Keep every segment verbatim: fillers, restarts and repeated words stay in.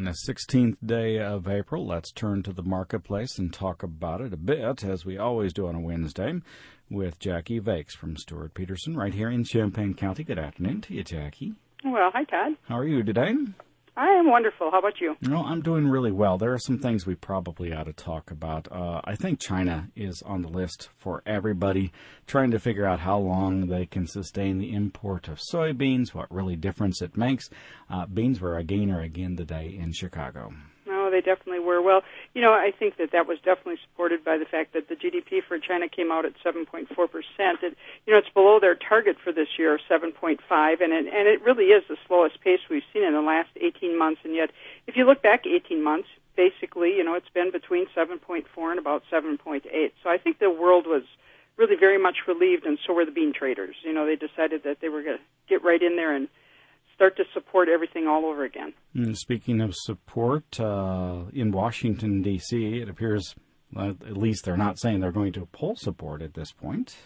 the sixteenth day of April, let's turn to the marketplace and talk about it a bit, as we always do on a Wednesday, with Jackie Vakes from Stewart Peterson right here in Champaign County. Good afternoon to you, Jackie. Well, hi, Todd. How are you today? I am wonderful. How about you? No, I'm doing really well. There are some things we probably ought to talk about. Uh, I think China is on the list for everybody, trying to figure out how long they can sustain the import of soybeans, what really difference it makes. Uh, beans were a gainer again today in Chicago. No, they definitely were. Well, you know, I think that that was definitely supported by the fact that the G D P for China came out at seven point four percent. It, you know, it's below their target for this year of seven point five, and it, and it really is the slowest pace we've seen in the last eighteen months. And yet, if you look back eighteen months, basically, you know, it's been between seven point four and about seven point eight. So I think the world was really very much relieved, and so were the bean traders. You know, they decided that they were going to get right in there and start to support everything all over again. And speaking of support, uh, in Washington, D C, it appears, uh, at least they're not saying they're going to pull support at this point.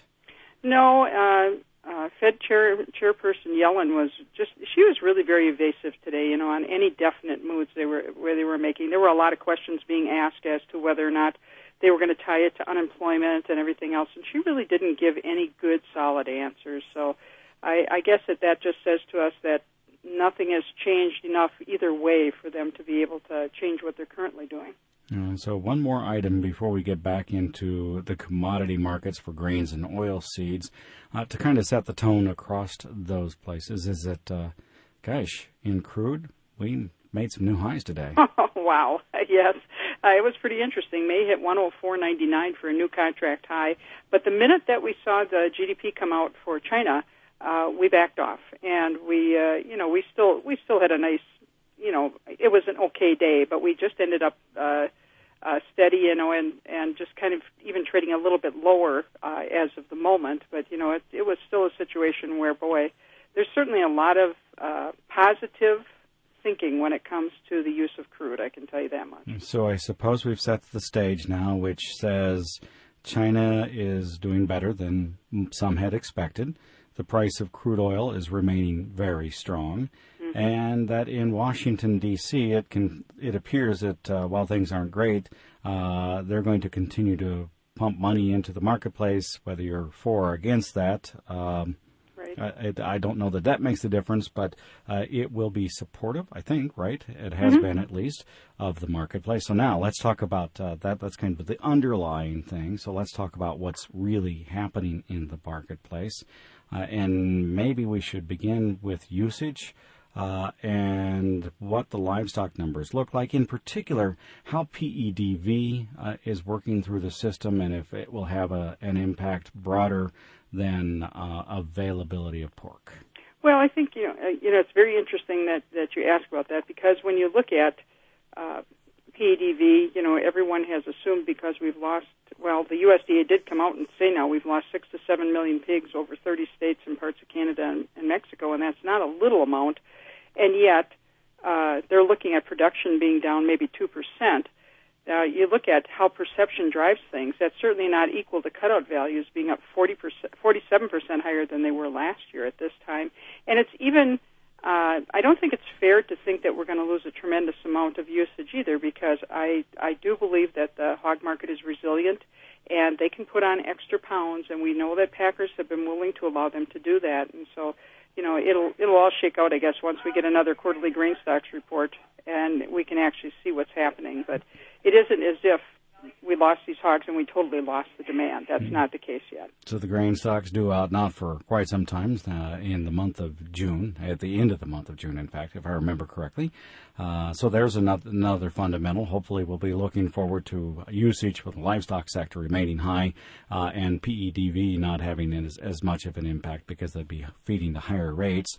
No, uh, uh, Fed Chair, Chairperson Yellen was just, she was really very evasive today, you know, on any definite moves they were, where they were making. There were a lot of questions being asked as to whether or not they were going to tie it to unemployment and everything else, and she really didn't give any good, solid answers. So I, I guess that that just says to us that nothing has changed enough either way for them to be able to change what they're currently doing. Uh, so one more item before we get back into the commodity markets for grains and oil seeds, uh, to kind of set the tone across those places, is that, uh, gosh, in crude, we made some new highs today. Oh, wow. Yes. Uh, it was pretty interesting. May hit one oh four ninety-nine for a new contract high, but the minute that we saw the G D P come out for China, Uh, we backed off, and we, uh, you know, we still we still had a nice, you know, it was an okay day, but we just ended up uh, uh, steady, you know, and, and just kind of even trading a little bit lower uh, as of the moment. But you know, it, it was still a situation where, boy, there's certainly a lot of uh, positive thinking when it comes to the use of crude. I can tell you that much. So I suppose we've set the stage now, which says China is doing better than some had expected. The price of crude oil is remaining very strong, mm-hmm. and that in Washington, D C, it can it appears that uh, while things aren't great, uh, they're going to continue to pump money into the marketplace, whether you're for or against that. Um, right. I, I don't know that that makes the difference, but uh, it will be supportive, I think, right? It has mm-hmm. been, at least, of the marketplace. So now let's talk about uh, that. That's kind of the underlying thing. So let's talk about what's really happening in the marketplace. Uh, and maybe we should begin with usage uh, and what the livestock numbers look like. In particular, how P E D V uh, is working through the system, and if it will have a, an impact broader than uh, availability of pork. Well, I think you know, uh, you know, it's very interesting that, that you ask about that, because when you look at uh, P E D V, you know, everyone has assumed because we've lost, well, the U S D A did come out and say now we've lost six to seven million pigs over thirty states and parts of Canada and, and Mexico, and that's not a little amount. And yet uh, they're looking at production being down maybe two percent. Uh, you look at how perception drives things. That's certainly not equal to cutout values being up forty percent, forty-seven percent higher than they were last year at this time. And it's even Uh, I don't think it's fair to think that we're going to lose a tremendous amount of usage either, because I, I do believe that the hog market is resilient and they can put on extra pounds, and we know that packers have been willing to allow them to do that. And so, you know, it'll it'll all shake out, I guess, once we get another quarterly grain stocks report and we can actually see what's happening. But it isn't as if we lost these hogs and we totally lost the demand. That's mm-hmm. not the case yet. So the grain stocks due out not for quite some time, uh, in the month of June, at the end of the month of June, in fact, if I remember correctly. Uh, so there's another, another fundamental. Hopefully we'll be looking forward to usage with the livestock sector remaining high uh, and P E D V not having as, as much of an impact because they'd be feeding the higher rates.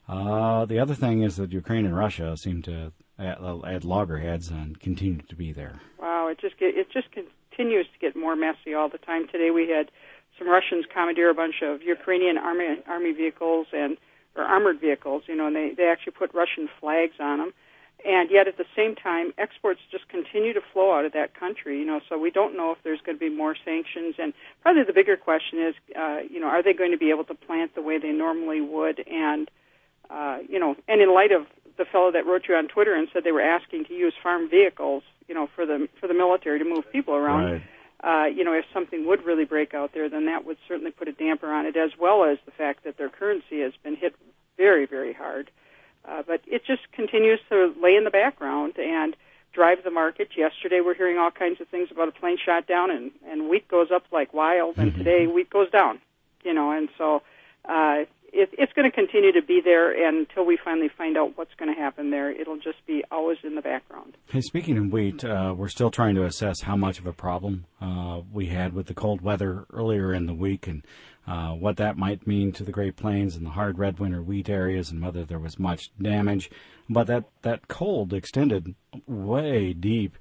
Uh, the other thing is that Ukraine and Russia seem to add, add loggerheads and continue to be there. Wow, it just get, it just continues to get more messy all the time. Today we had some Russians commandeer a bunch of Ukrainian army army vehicles and or armored vehicles, you know, and they, they actually put Russian flags on them. And yet at the same time, exports just continue to flow out of that country, you know, so we don't know if there's going to be more sanctions. And probably the bigger question is, uh, you know, are they going to be able to plant the way they normally would? And, uh, you know, and in light of the fellow that wrote you on Twitter and said they were asking to use farm vehicles, you know, for the for the military to move people around. Right. Uh, you know, if something would really break out there, then that would certainly put a damper on it, as well as the fact that their currency has been hit very, very hard. Uh, but it just continues to lay in the background and drive the market. Yesterday we're hearing all kinds of things about a plane shot down, and, and wheat goes up like wild, and today wheat goes down. You know, and so uh, it, it's going to continue to be there, and until we finally find out what's going to happen there, it'll just be always in the background. Hey, speaking of wheat, uh, we're still trying to assess how much of a problem uh, we had with the cold weather earlier in the week, and uh, what that might mean to the Great Plains and the hard red winter wheat areas, and whether there was much damage. But that, that cold extended way deep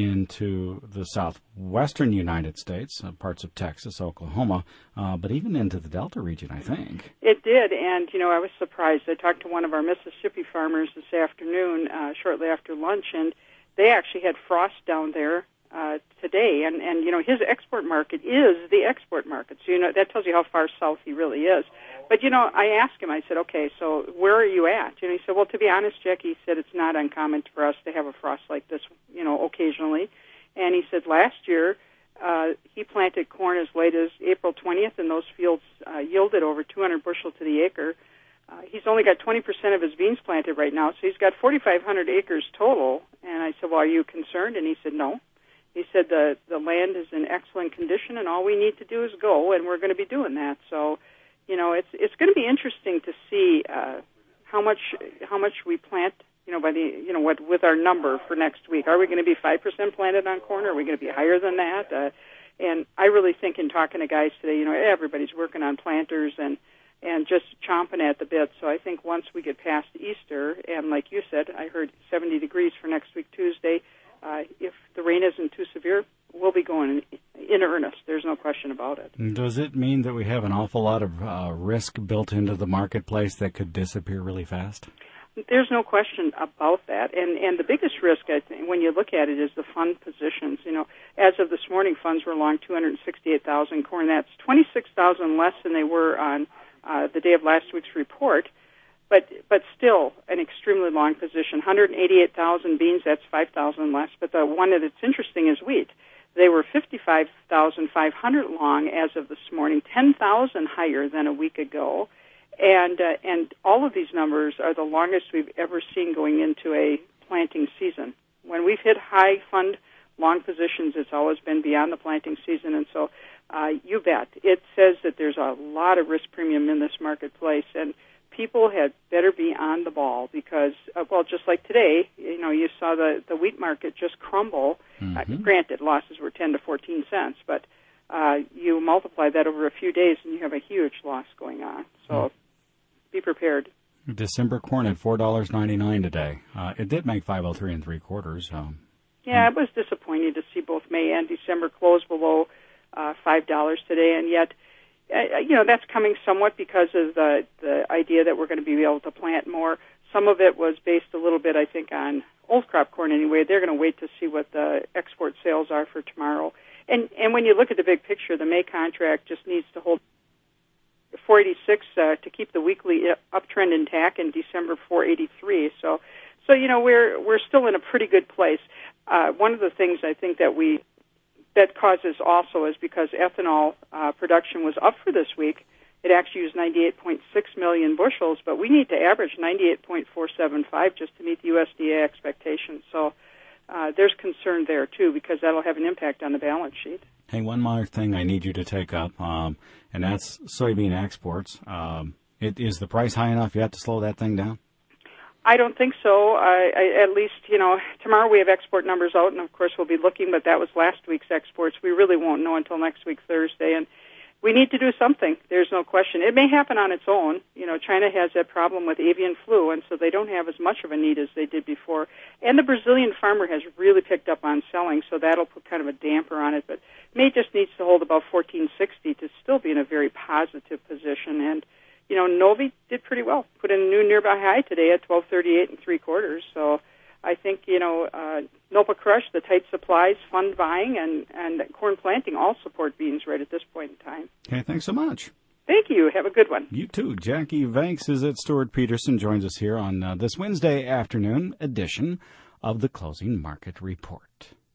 into the southwestern United States, uh, parts of Texas, Oklahoma, uh, but even into the Delta region, I think. It did, and, you know, I was surprised. I talked to one of our Mississippi farmers this afternoon, uh, shortly after lunch, and they actually had frost down there uh, today, and, and, you know, his export market is the export market, so, you know, that tells you how far south he really is. But, you know, I asked him, I said, okay, so where are you at? And he said, well, to be honest, Jackie, he said it's not uncommon for us to have a frost like this, you know, occasionally. And he said last year uh, he planted corn as late as April twentieth, and those fields uh, yielded over two hundred bushel to the acre. Uh, he's only got twenty percent of his beans planted right now, so he's got forty-five hundred acres total. And I said, well, are you concerned? And he said, no. He said the, the land is in excellent condition, and all we need to do is go, and we're going to be doing that. So, you know, it's it's going to be interesting to see uh, how much how much we plant. You know, by the you know what with our number for next week. Are we going to be five percent planted on corn? Or are we going to be higher than that? Uh, and I really think, in talking to guys today, you know, everybody's working on planters and and just chomping at the bit. So I think once we get past Easter, and like you said, I heard seventy degrees for next week Tuesday. Uh, if the rain isn't too severe, we'll be going in, in earnest. There's no question about it. Does it mean that we have an awful lot of uh, risk built into the marketplace that could disappear really fast? There's no question about that. And and the biggest risk, I think, when you look at it, is the fund positions. You know, as of this morning, funds were long two hundred sixty-eight thousand corn. That's twenty-six thousand less than they were on uh, the day of last week's report. But but still an extremely long position. one hundred eighty-eight thousand beans, that's five thousand less. But the one that's interesting is wheat. They were fifty-five thousand five hundred long as of this morning, ten thousand higher than a week ago. And uh, and all of these numbers are the longest we've ever seen going into a planting season. When we've hit high fund long positions, it's always been beyond the planting season. And so uh, you bet. It says that there's a lot of risk premium in this marketplace. And people had better be on the ball because, uh, well, just like today, you know, you saw the, the wheat market just crumble. Mm-hmm. Uh, granted, losses were ten to fourteen cents, but uh, you multiply that over a few days and you have a huge loss going on. So mm. be prepared. December corn at four dollars and ninety-nine cents today. Uh, it did make five oh three and three quarters. Um, yeah, it was disappointing to see both May and December close below uh, five dollars today, and yet, uh, you know, that's coming somewhat because of the, the idea that we're going to be able to plant more. Some of it was based a little bit, I think, on old crop corn anyway. They're going to wait to see what the export sales are for tomorrow. And and when you look at the big picture, the May contract just needs to hold four eighty-six uh, to keep the weekly uptrend intact, and December four eighty-three. So, so you know, we're we're still in a pretty good place. Uh, one of the things I think that we that causes also is because ethanol uh, production was up for this week. It actually used ninety-eight point six million bushels, but we need to average ninety-eight point four seven five just to meet the U S D A expectations. So uh, there's concern there, too, because that'll have an impact on the balance sheet. Hey, one more thing I need you to take up, um, and that's soybean exports. Um, it, is the price high enough yet to slow that thing down? I don't think so. I, I, at least, you know, tomorrow we have export numbers out, and of course we'll be looking, but that was last week's exports. We really won't know until next week, Thursday, and we need to do something. There's no question. It may happen on its own. You know, China has that problem with avian flu, and so they don't have as much of a need as they did before. And the Brazilian farmer has really picked up on selling, so that'll put kind of a damper on it. But May just needs to hold about fourteen sixty to still be in a very positive position. And, you know, Novi did pretty well. Put in a new nearby high today at twelve thirty-eight and three quarters. So I think, you know, uh, Nopa Crush, the tight supplies, fund buying, and, and corn planting all support beans right at this point in time. Okay, thanks so much. Thank you. Have a good one. You too. Jackie Vanks is at Stuart Peterson, joins us here on uh, this Wednesday afternoon edition of the Closing Market Report.